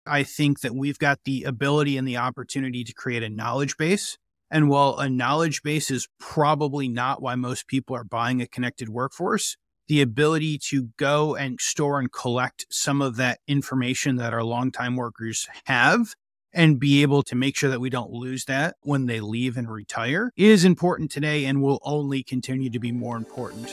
I think that we've got the ability and the opportunity to create a knowledge base. And while a knowledge base is probably not why most people are buying a connected workforce, the ability to go and store and collect some of that information that our longtime workers have and be able to make sure that we don't lose that when they leave and retire is important today and will only continue to be more important.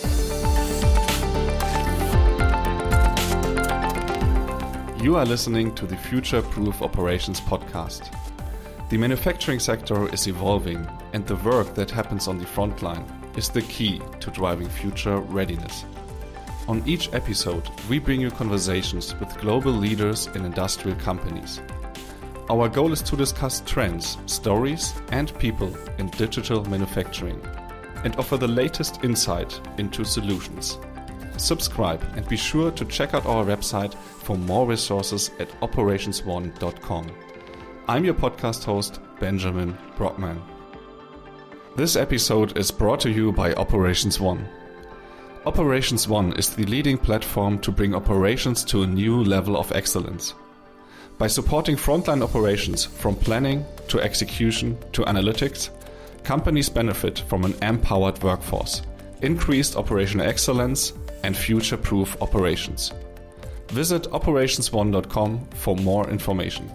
You are listening to the Future Proof Operations podcast. The manufacturing sector is evolving, and the work that happens on the front line is the key to driving future readiness. On each episode, we bring you conversations with global leaders in industrial companies. Our goal is to discuss trends, stories, and people in digital manufacturing, and offer the latest insight into solutions. Subscribe and be sure to check out our website for more resources at operationsone.com. I'm your podcast host, Benjamin Brockman. This episode is brought to you by Operations One. Operations One is the leading platform to bring operations to a new level of excellence. By supporting frontline operations from planning to execution to analytics, companies benefit from an empowered workforce, increased operational excellence, and future-proof operations. Visit operationsone.com for more information.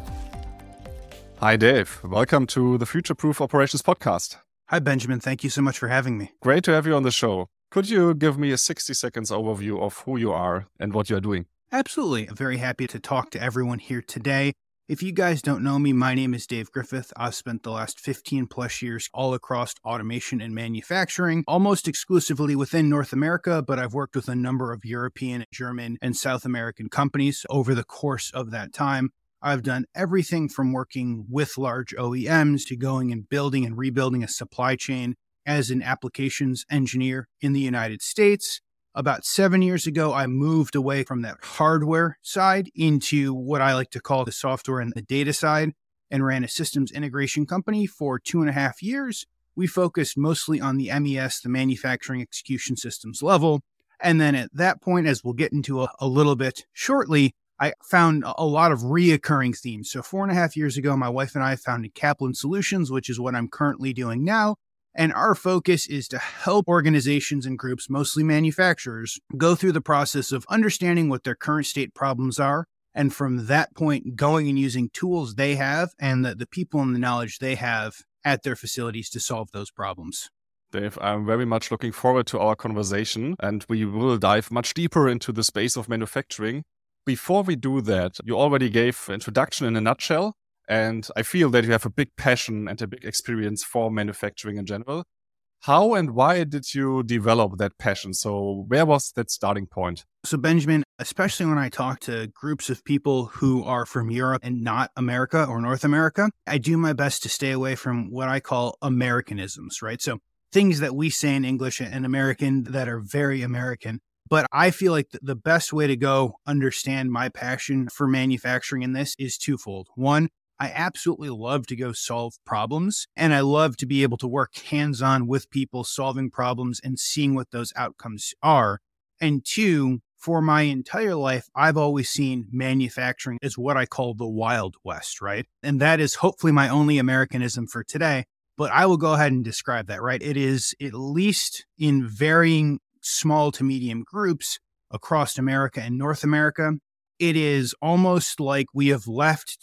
Hi, Dave. Welcome to the Future Proof Operations podcast. Hi, Benjamin. Thank you so much for having me. Great to have you on the show. Could you give me a 60 seconds overview of who you are and what you're doing? Absolutely. I'm very happy to talk to everyone here today. If you guys don't know me, my name is Dave Griffith. I've spent the last 15 plus years all across automation and manufacturing, almost exclusively within North America, but I've worked with a number of European, German, and South American companies over the course of that time. I've done everything from working with large OEMs to going and building and rebuilding a supply chain as an applications engineer in the United States. About 7 years ago, I moved away from that hardware side into what I like to call the software and the data side and ran a systems integration company for 2.5 years. We focused mostly on the MES, the manufacturing execution systems level. And then at that point, as we'll get into a little bit shortly, I found a lot of reoccurring themes. So 4.5 years ago, my wife and I founded Kaplan Solutions, which is what I'm currently doing now. And our focus is to help organizations and groups, mostly manufacturers, go through the process of understanding what their current state problems are. And from that point, going and using tools they have and the people and the knowledge they have at their facilities to solve those problems. Dave, I'm very much looking forward to our conversation, and we will dive much deeper into the space of manufacturing. Before we do that, you already gave an introduction in a nutshell. And I feel that you have a big passion and a big experience for manufacturing in general. How and why did you develop that passion? So where was that starting point? So Benjamin, especially when I talk to groups of people who are from Europe and not America or North America, I do my best to stay away from what I call Americanisms, right? So things that we say in English and American that are very American. But I feel like the best way to go understand my passion for manufacturing in this is twofold. One, I absolutely love to go solve problems, and I love to be able to work hands-on with people solving problems and seeing what those outcomes are. And two, for my entire life, I've always seen manufacturing as what I call the Wild West, right? And that is hopefully my only Americanism for today, but I will go ahead and describe that, right? It is, at least in varying small to medium groups across America and North America, it is almost like we have left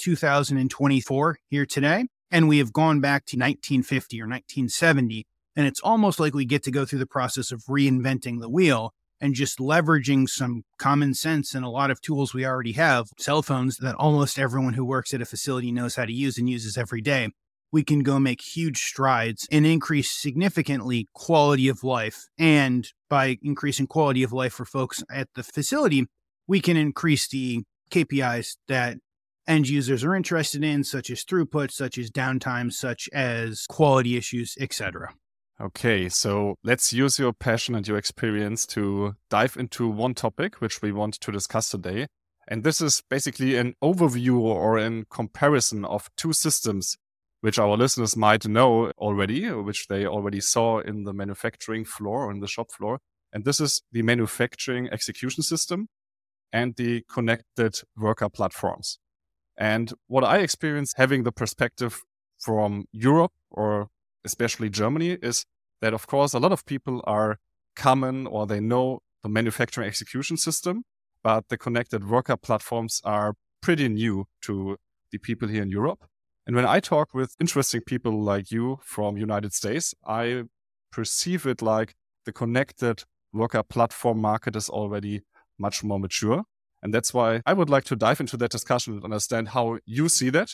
2024 here today, and we have gone back to 1950 or 1970. And it's almost like we get to go through the process of reinventing the wheel and just leveraging some common sense and a lot of tools we already have, cell phones that almost everyone who works at a facility knows how to use and uses every day. We can go make huge strides and increase significantly quality of life. And by increasing quality of life for folks at the facility, we can increase the KPIs that end users are interested in, such as throughput, such as downtime, such as quality issues, etc. Okay, so let's use your passion and your experience to dive into one topic, which we want to discuss today. And this is basically an overview or a comparison of two systems, which our listeners might know already, which they already saw in the manufacturing floor or in the shop floor. And this is the manufacturing execution system and the connected worker platforms. And what I experience having the perspective from Europe or especially Germany is that, of course, a lot of people are common or they know the manufacturing execution system, but the connected worker platforms are pretty new to the people here in Europe. And when I talk with interesting people like you from United States, I perceive it like the connected worker platform market is already much more mature. And that's why I would like to dive into that discussion and understand how you see that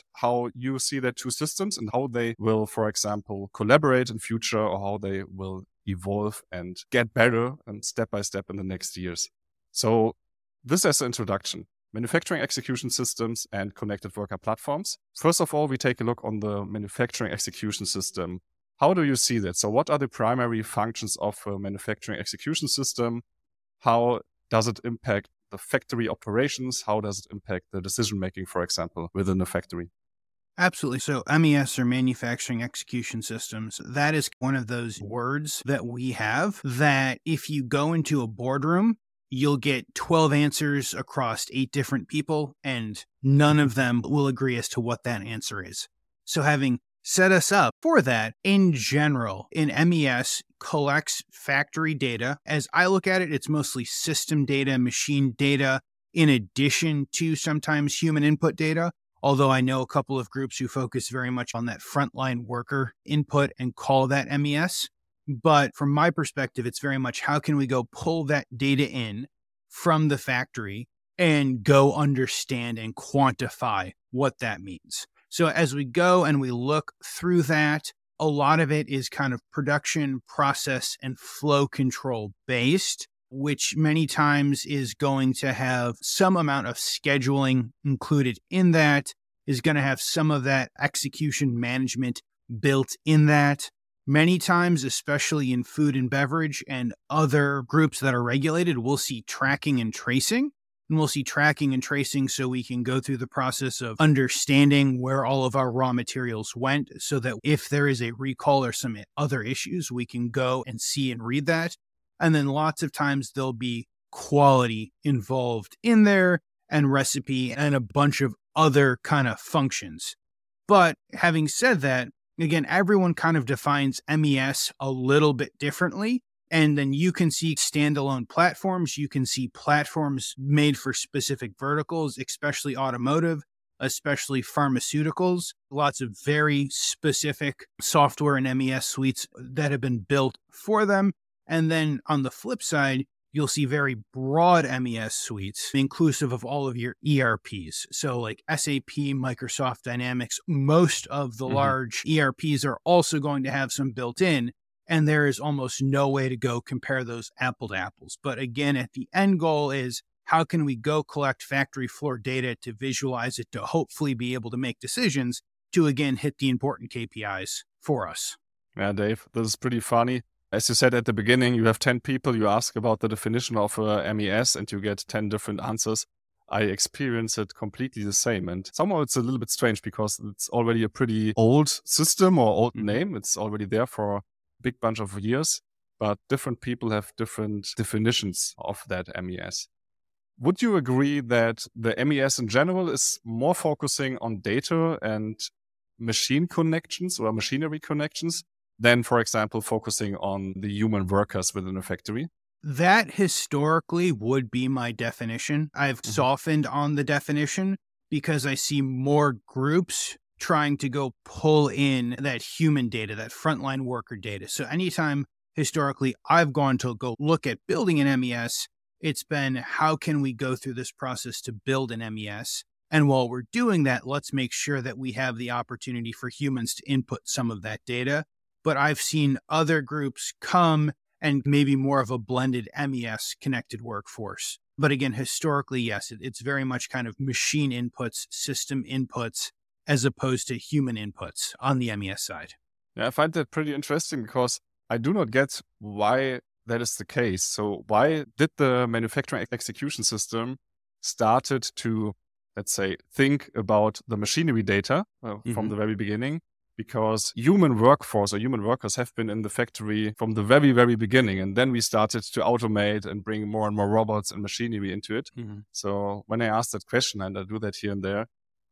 two systems and how they will, for example, collaborate in future or how they will evolve and get better and step by step in the next years. So this as an introduction, manufacturing execution systems and connected worker platforms. First of all, we take a look on the manufacturing execution system. How do you see that? So what are the primary functions of a manufacturing execution system? How does it impact the factory operations? How does it impact the decision-making, for example, within a factory? Absolutely. So MES, or manufacturing execution systems, that is one of those words that we have that if you go into a boardroom, you'll get 12 answers across 8 different people, and none of them will agree as to what that answer is. So having set us up for that, in general, in MES collects factory data. As I look at it, it's mostly system data, machine data, in addition to sometimes human input data. Although I know a couple of groups who focus very much on that frontline worker input and call that MES. But from my perspective, it's very much how can we go pull that data in from the factory and go understand and quantify what that means. So as we go and we look through that, a lot of it is kind of production, process, and flow control based, which many times is going to have some amount of scheduling included in that, is going to have some of that execution management built in that. Many times, especially in food and beverage and other groups that are regulated, we'll see tracking and tracing. And we'll see tracking and tracing so we can go through the process of understanding where all of our raw materials went so that if there is a recall or some other issues, we can go and see and read that. And then lots of times there'll be quality involved in there and recipe and a bunch of other kind of functions. But having said that, again, everyone kind of defines MES a little bit differently. And then you can see standalone platforms. You can see platforms made for specific verticals, especially automotive, especially pharmaceuticals. Lots of very specific software and MES suites that have been built for them. And then on the flip side, you'll see very broad MES suites, inclusive of all of your ERPs. So like SAP, Microsoft Dynamics, most of the large ERPs are also going to have some built in. And there is almost no way to go compare those apple to apples. But again, at the end goal is how can we go collect factory floor data to visualize it, to hopefully be able to make decisions to, again, hit the important KPIs for us. Yeah, Dave, this is pretty funny. As you said at the beginning, you have 10 people, you ask about the definition of MES and you get 10 different answers. I experience it completely the same. And somehow it's a little bit strange because it's already a pretty old system or old name. It's already there for big bunch of years, but different people have different definitions of that MES. Would you agree that the MES in general is more focusing on data and machine connections or machinery connections than, for example, focusing on the human workers within a factory? That historically would be my definition. I've softened on the definition because I see more groups trying to go pull in that human data, that frontline worker data. So anytime historically I've gone to go look at building an MES, it's been how can we go through this process to build an MES? And while we're doing that, let's make sure that we have the opportunity for humans to input some of that data. But I've seen other groups come and maybe more of a blended MES connected workforce. But again, historically, yes, it's very much kind of machine inputs, system inputs, as opposed to human inputs on the MES side. Yeah, I find that pretty interesting because I do not get why that is the case. So why did the manufacturing execution system started to, let's say, think about the machinery data from the very beginning? Because human workforce or human workers have been in the factory from the very, very beginning. And then we started to automate and bring more and more robots and machinery into it. So when I ask that question, and I do that here and there,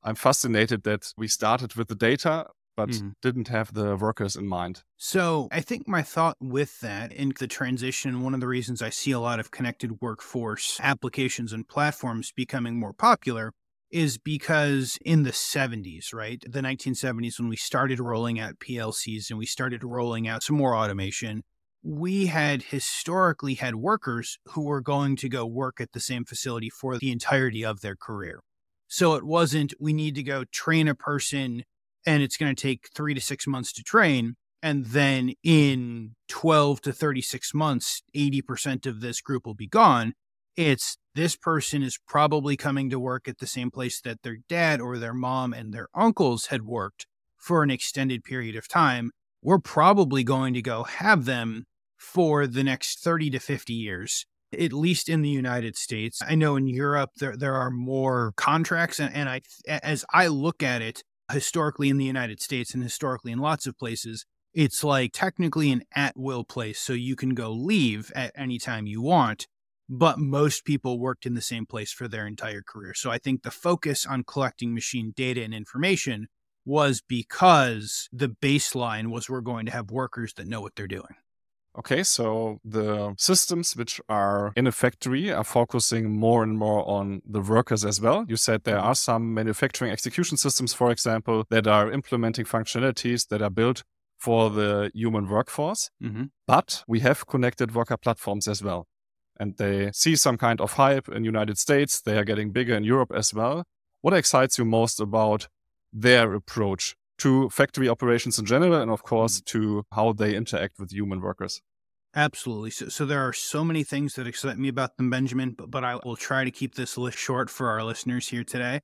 I'm fascinated that we started with the data, but didn't have the workers in mind. So I think my thought with that in the transition, one of the reasons I see a lot of connected workforce applications and platforms becoming more popular is because in the 70s, right? The 1970s, when we started rolling out PLCs and we started rolling out some more automation, we had historically had workers who were going to go work at the same facility for the entirety of their career. So it wasn't, we need to go train a person and it's going to take 3 to 6 months to train. And then in 12 to 36 months, 80% of this group will be gone. It's this person is probably coming to work at the same place that their dad or their mom and their uncles had worked for an extended period of time. We're probably going to go have them for the next 30 to 50 years, at least in the United States. I know in Europe, there are more contracts. And as I look at it historically in the United States and historically in lots of places, it's like technically an at-will place. So you can go leave at any time you want, but most people worked in the same place for their entire career. So I think the focus on collecting machine data and information was because the baseline was we're going to have workers that know what they're doing. Okay, so the systems which are in a factory are focusing more and more on the workers as well. You said there are some manufacturing execution systems, for example, that are implementing functionalities that are built for the human workforce. But we have connected worker platforms as well. And they see some kind of hype in the United States. They are getting bigger in Europe as well. What excites you most about their approach to factory operations in general, and of course, to how they interact with human workers? Absolutely. So there are so many things that excite me about them, Benjamin, but I will try to keep this list short for our listeners here today.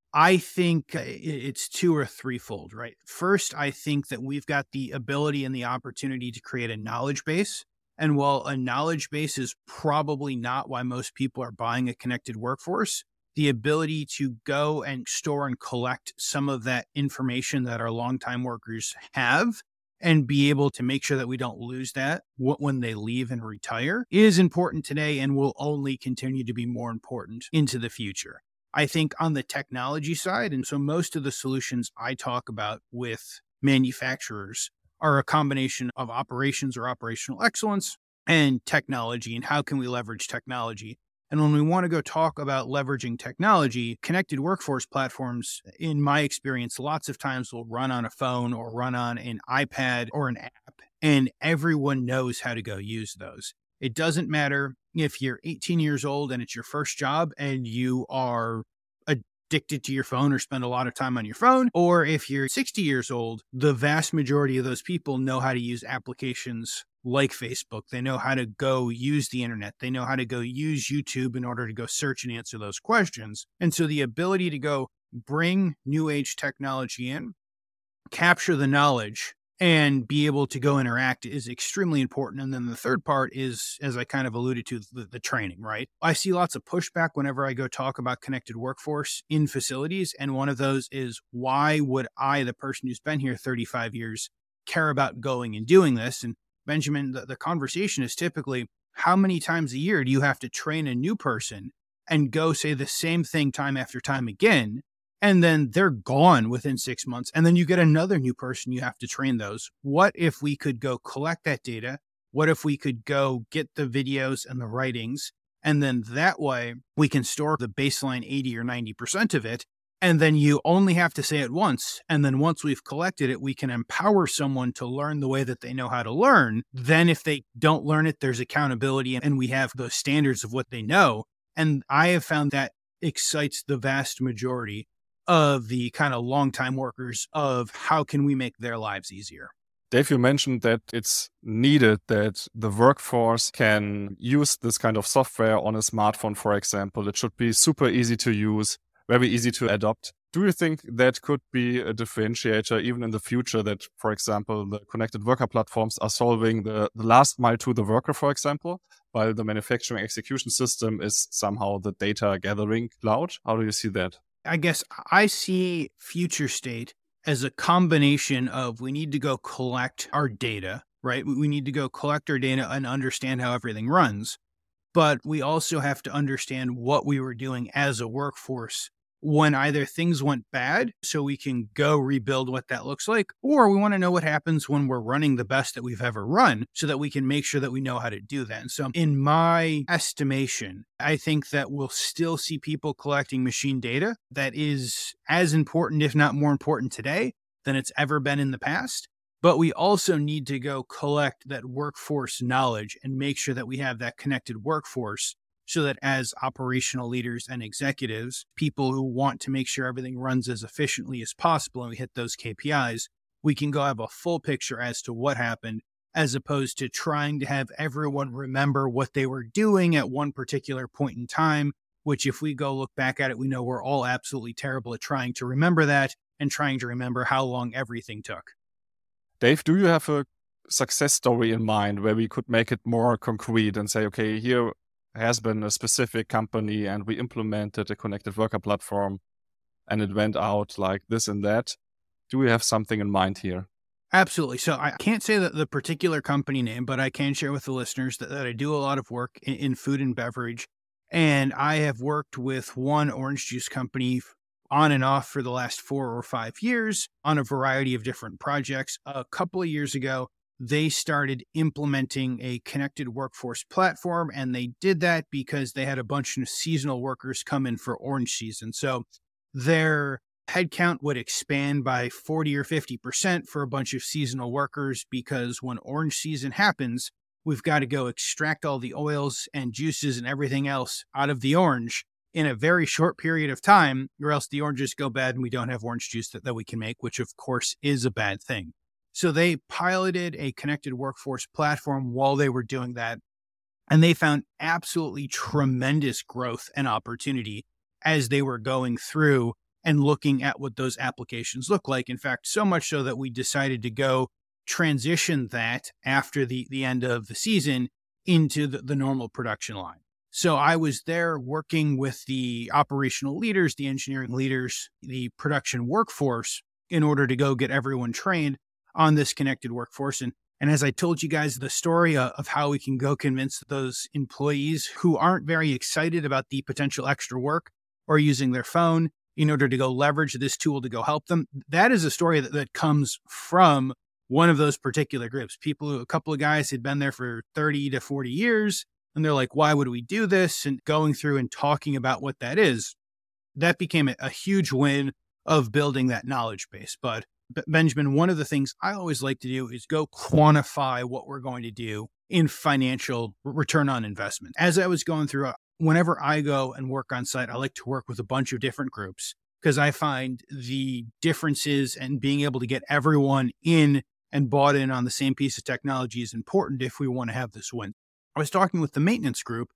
I think it's two or threefold, right? First, I think that we've got the ability and the opportunity to create a knowledge base. And while a knowledge base is probably not why most people are buying a connected workforce, the ability to go and store and collect some of that information that our longtime workers have and be able to make sure that we don't lose that when they leave and retire is important today and will only continue to be more important into the future. I think on the technology side, and so most of the solutions I talk about with manufacturers are a combination of operations or operational excellence and technology, and how can we leverage technology. And when we want to go talk about leveraging technology, connected workforce platforms, in my experience, lots of times will run on a phone or run on an iPad or an app, and everyone knows how to go use those. It doesn't matter if you're 18 years old and it's your first job and you are addicted to your phone or spend a lot of time on your phone, or if you're 60 years old, the vast majority of those people know how to use applications like Facebook. They know how to go use the internet. They know how to go use YouTube in order to go search and answer those questions. And so the ability to go bring new age technology in, capture the knowledge, and be able to go interact is extremely important. And then the third part is, as I kind of alluded to, the training, right? I see lots of pushback whenever I go talk about connected workforce in facilities. And one of those is, why would I, the person who's been here 35 years, care about going and doing this? And Benjamin, the conversation is typically, how many times a year do you have to train a new person and go say the same thing time after time again? And then they're gone within 6 months. And then you get another new person, you have to train those. What if we could go collect that data? What if we could go get the videos and the writings? And then that way we can store the baseline 80 or 90% of it. And then you only have to say it once. And then once we've collected it, we can empower someone to learn the way that they know how to learn. Then if they don't learn it, there's accountability and we have those standards of what they know. And I have found that excites the vast majority of the kind of longtime workers of how can we make their lives easier. Dave, you mentioned that it's needed that the workforce can use this kind of software on a smartphone, for example. It should be super easy to use, very easy to adopt. Do you think that could be a differentiator even in the future that, for example, the connected worker platforms are solving the last mile to the worker, for example, while the manufacturing execution system is somehow the data gathering cloud? How do you see that? I guess I see future state as a combination of we need to go collect our data, right? We need to go collect our data and understand how everything runs. But we also have to understand what we were doing as a workforce when either things went bad so we can go rebuild what that looks like, or we want to know what happens when we're running the best that we've ever run so that we can make sure that we know how to do that. And so in my estimation, I think that we'll still see people collecting machine data that is as important, if not more important today than it's ever been in the past. But we also need to go collect that workforce knowledge and make sure that we have that connected workforce so that as operational leaders and executives, people who want to make sure everything runs as efficiently as possible and we hit those KPIs, we can go have a full picture as to what happened, as opposed to trying to have everyone remember what they were doing at one particular point in time, which if we go look back at it, we know we're all absolutely terrible at trying to remember that and trying to remember how long everything took. Dave, do you have a success story in mind where we could make it more concrete and say, okay, here has been a specific company and we implemented a connected worker platform and it went out like this and that? Do we have something in mind here? Absolutely. So I can't say that the particular company name, but I can share with the listeners that I do a lot of work in food and beverage. And I have worked with one orange juice company on and off for the last 4 or 5 years on a variety of different projects. A couple of years ago, they started implementing a connected workforce platform, and they did that because they had a bunch of seasonal workers come in for orange season. So their headcount would expand by 40 or 50% for a bunch of seasonal workers, because when orange season happens, we've got to go extract all the oils and juices and everything else out of the orange in a very short period of time, or else the oranges go bad and we don't have orange juice that we can make, which of course is a bad thing. So they piloted a connected workforce platform while they were doing that, and they found absolutely tremendous growth and opportunity as they were going through and looking at what those applications look like. In fact, so much so that we decided to go transition that after the end of the season into the normal production line. So I was there working with the operational leaders, the engineering leaders, the production workforce in order to go get everyone trained on this connected workforce. And as I told you guys the story of how we can go convince those employees who aren't very excited about the potential extra work or using their phone in order to go leverage this tool to go help them, that is a story that comes from one of those particular groups. A couple of guys had been there for 30 to 40 years, and they're like, why would we do this? And going through and talking about what that is, that became a huge win of building that knowledge base. But Benjamin, one of the things I always like to do is go quantify what we're going to do in financial return on investment. As I was going through, whenever I go and work on site, I like to work with a bunch of different groups because I find the differences and being able to get everyone in and bought in on the same piece of technology is important if we want to have this win. I was talking with the maintenance group,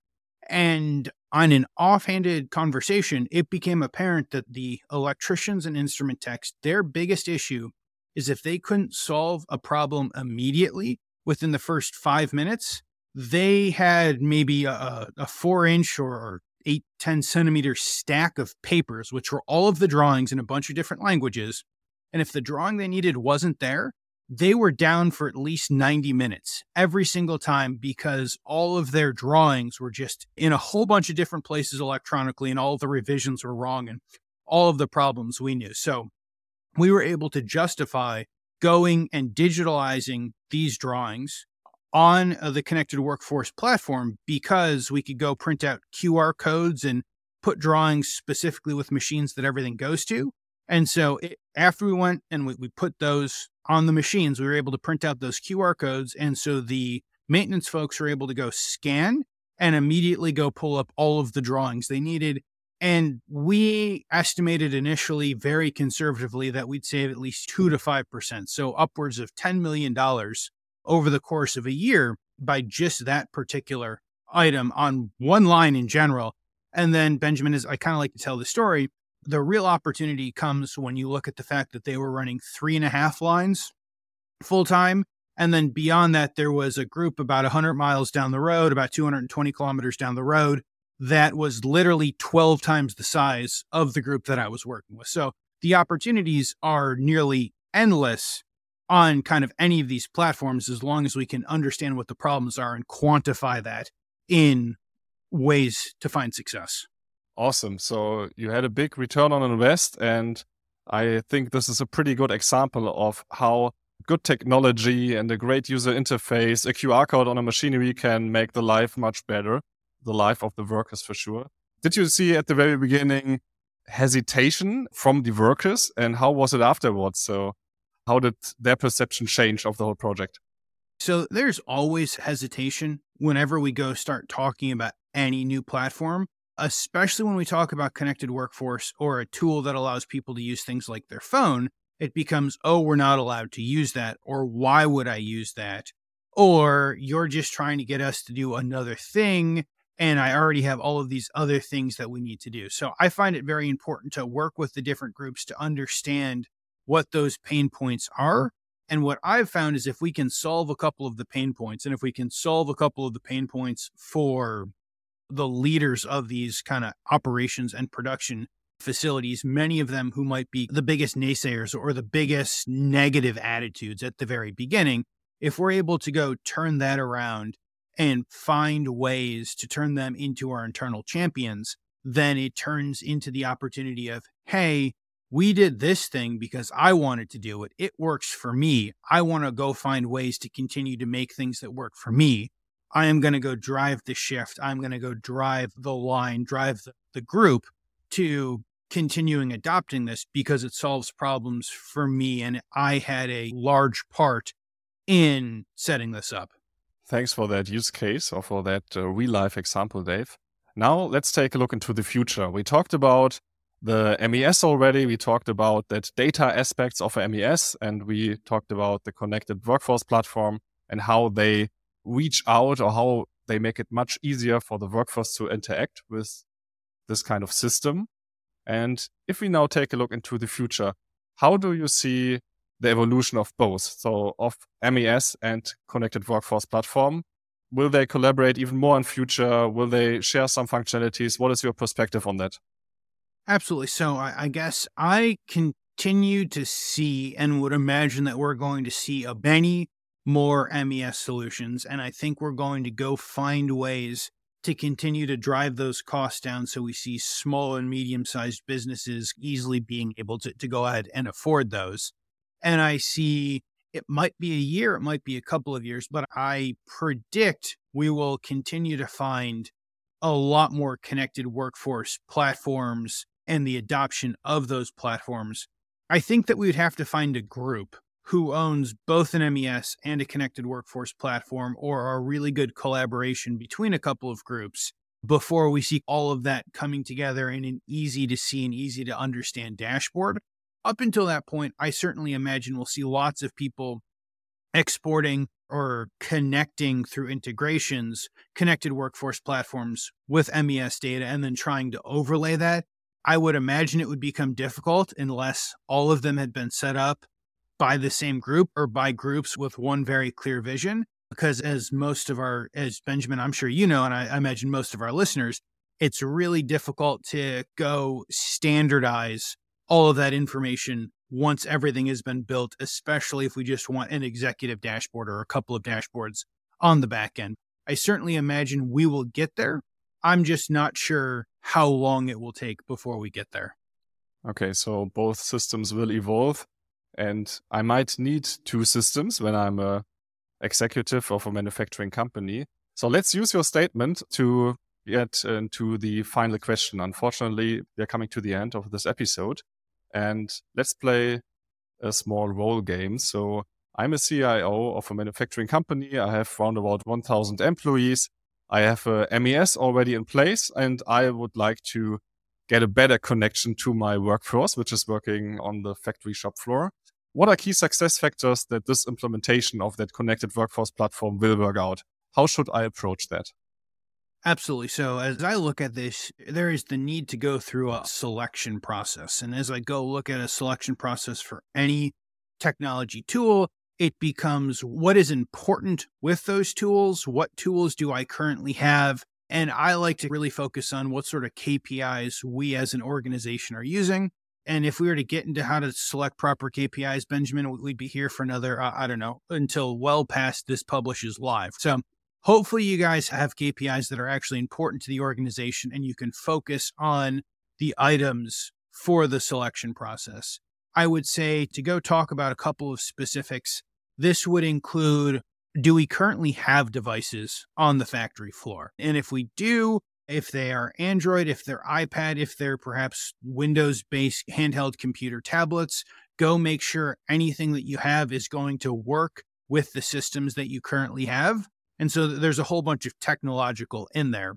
and on an offhanded conversation, it became apparent that the electricians and instrument techs, their biggest issue is if they couldn't solve a problem immediately within the first 5 minutes, they had maybe a 4-inch or 8-10 centimeter stack of papers, which were all of the drawings in a bunch of different languages. And if the drawing they needed wasn't there, they were down for at least 90 minutes every single time because all of their drawings were just in a whole bunch of different places electronically, and all of the revisions were wrong and all of the problems we knew. So we were able to justify going and digitalizing these drawings on the connected workforce platform because we could go print out QR codes and put drawings specifically with machines that everything goes to. And so after we went and we put those on the machines, we were able to print out those QR codes. And so the maintenance folks were able to go scan and immediately go pull up all of the drawings they needed. And we estimated initially very conservatively that we'd save at least 2 to 5%. So upwards of $10 million over the course of a year by just that particular item on one line in general. And then Benjamin, I kind of like to tell the story. The real opportunity comes when you look at the fact that they were running 3.5 lines full time. And then beyond that, there was a group about 100 miles down the road, about 220 kilometers down the road, that was literally 12 times the size of the group that I was working with. So the opportunities are nearly endless on kind of any of these platforms, as long as we can understand what the problems are and quantify that in ways to find success. Awesome. So you had a big return on invest, and I think this is a pretty good example of how good technology and a great user interface, a QR code on a machinery can make the life much better, the life of the workers for sure. Did you see at the very beginning hesitation from the workers, and how was it afterwards? So how did their perception change of the whole project? So there's always hesitation whenever we go start talking about any new platform, especially when we talk about connected workforce or a tool that allows people to use things like their phone. It becomes, oh, we're not allowed to use that, or why would I use that? Or you're just trying to get us to do another thing, and I already have all of these other things that we need to do. So I find it very important to work with the different groups to understand what those pain points are. And what I've found is if we can solve a couple of the pain points, and if we can solve a couple of the pain points for the leaders of these kind of operations and production facilities, many of them who might be the biggest naysayers or the biggest negative attitudes at the very beginning, if we're able to go turn that around and find ways to turn them into our internal champions, then it turns into the opportunity of, hey, we did this thing because I wanted to do it. It works for me. I want to go find ways to continue to make things that work for me. I am going to go drive the shift. I'm going to go drive the line, drive the group to continuing adopting this because it solves problems for me. And I had a large part in setting this up. Thanks for that use case or for that real life example, Dave. Now let's take a look into the future. We talked about the MES already. We talked about that data aspects of a MES, and we talked about the connected workforce platform and how they reach out or how they make it much easier for the workforce to interact with this kind of system. And if we now take a look into the future, how do you see the evolution of both? So of MES and connected workforce platform, will they collaborate even more in future? Will they share some functionalities? What is your perspective on that? Absolutely. So I guess I continue to see and would imagine that we're going to see many more MES solutions. And I think we're going to go find ways to continue to drive those costs down so we see small and medium-sized businesses easily being able to go ahead and afford those. And I see it might be a year, it might be a couple of years, but I predict we will continue to find a lot more connected workforce platforms and the adoption of those platforms. I think that we would have to find a group who owns both an MES and a connected workforce platform, or a really good collaboration between a couple of groups before we see all of that coming together in an easy to see and easy to understand dashboard. Up until that point, I certainly imagine we'll see lots of people exporting or connecting through integrations, connected workforce platforms with MES data, and then trying to overlay that. I would imagine it would become difficult unless all of them had been set up by the same group or by groups with one very clear vision. Because as Benjamin, I'm sure you know, and I imagine most of our listeners, it's really difficult to go standardize all of that information once everything has been built, especially if we just want an executive dashboard or a couple of dashboards on the back end. I certainly imagine we will get there. I'm just not sure how long it will take before we get there. Okay, so both systems will evolve, and I might need two systems when I'm a executive of a manufacturing company. So let's use your statement to get into the final question. Unfortunately, we're coming to the end of this episode, and let's play a small role game. So I'm a CIO of a manufacturing company. I have around about 1,000 employees. I have a MES already in place, and I would like to get a better connection to my workforce, which is working on the factory shop floor. What are key success factors that this implementation of that connected workforce platform will work out? How should I approach that? Absolutely. So as I look at this, there is the need to go through a selection process. And as I go look at a selection process for any technology tool, it becomes what is important with those tools? What tools do I currently have? And I like to really focus on what sort of KPIs we as an organization are using. And if we were to get into how to select proper KPIs, Benjamin, we'd be here for another, until well past this publishes live. So hopefully you guys have KPIs that are actually important to the organization and you can focus on the items for the selection process. I would say to go talk about a couple of specifics, this would include, do we currently have devices on the factory floor? And if we do, if they are Android, if they're iPad, if they're perhaps Windows-based handheld computer tablets, go make sure anything that you have is going to work with the systems that you currently have. And so there's a whole bunch of technological in there.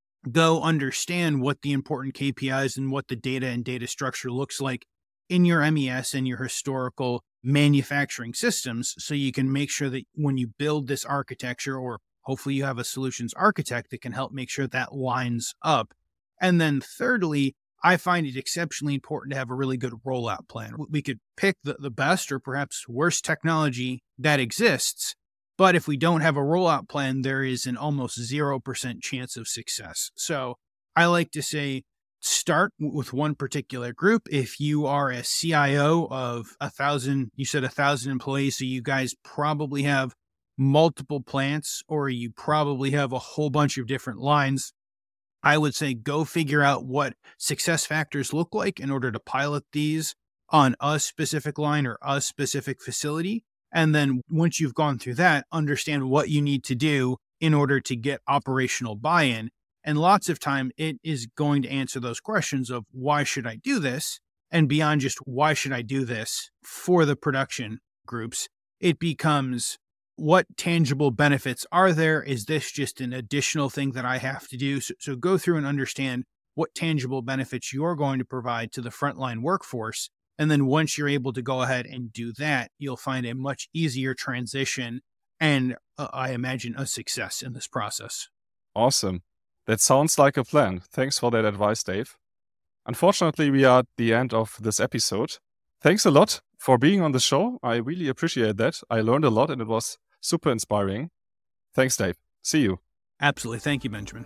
Go understand what the important KPIs and what the data and data structure looks like in your MES and your historical manufacturing systems, so you can make sure that when you build this architecture, or hopefully you have a solutions architect that can help make sure that lines up. And then thirdly, I find it exceptionally important to have a really good rollout plan. We could pick the best or perhaps worst technology that exists, but if we don't have a rollout plan, there is an almost 0% chance of success. So I like to say, start with one particular group. If you are a CIO of 1,000, you said 1,000 employees, so you guys probably have multiple plants, or you probably have a whole bunch of different lines. I would say go figure out what success factors look like in order to pilot these on a specific line or a specific facility. And then once you've gone through that, understand what you need to do in order to get operational buy-in. And lots of time it is going to answer those questions of why should I do this? And beyond just why should I do this for the production groups, it becomes what tangible benefits are there? Is this just an additional thing that I have to do? So go through and understand what tangible benefits you're going to provide to the frontline workforce. And then once you're able to go ahead and do that, you'll find a much easier transition and I imagine a success in this process. Awesome. That sounds like a plan. Thanks for that advice, Dave. Unfortunately, we are at the end of this episode. Thanks a lot for being on the show. I really appreciate that. I learned a lot and it was super inspiring. Thanks, Dave. See you. Absolutely. Thank you, Benjamin.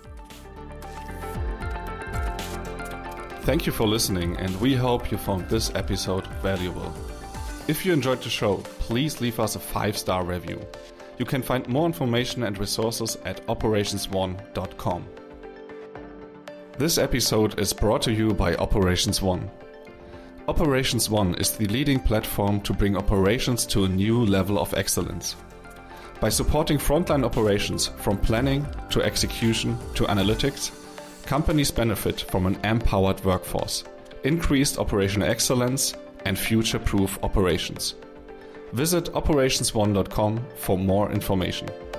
Thank you for listening, and we hope you found this episode valuable. If you enjoyed the show, please leave us a 5-star review. You can find more information and resources at operationsone.com. This episode is brought to you by Operations One. Operations One is the leading platform to bring operations to a new level of excellence. By supporting frontline operations from planning to execution to analytics, companies benefit from an empowered workforce, increased operational excellence, and future-proof operations. Visit operationsone.com for more information.